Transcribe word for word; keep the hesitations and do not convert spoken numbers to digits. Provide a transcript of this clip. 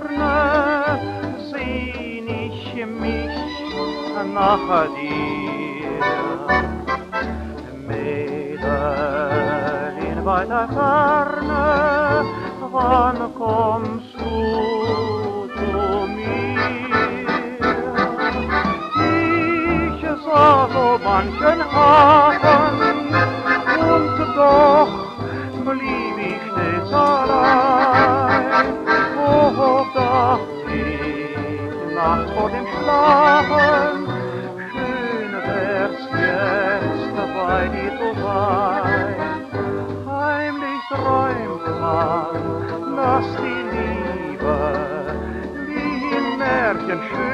Ferne sehn ich mich nach dir. Mädel in weiter Ferne, wann kommst du zu mir? Ich sah so manchen Abend und doch blieb ich stets allein. Oh, dacht ich, Nacht vor dem Schlafen, schön wär's jetzt bei dir zu sein. Heimlich träumt man, dass die Liebe wie im Märchen schön